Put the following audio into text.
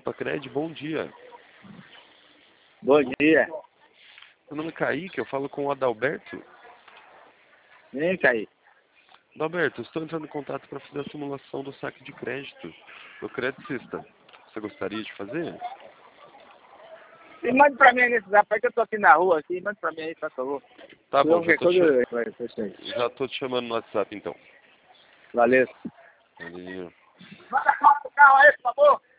Cred, bom dia. Bom dia. Meu nome é Kaique, eu falo com o Adalberto. Vem, Kaique. Adalberto, estou entrando em contato para fazer a simulação do saque de crédito do Credit System. Você gostaria de fazer? E manda pra mim aí nesse zap aí que eu tô aqui na rua, aqui. Manda pra mim aí, por favor. Tá bom, Já já tô te chamando no WhatsApp então. Valeu. Valeu. Manda a foto do carro aí, por favor.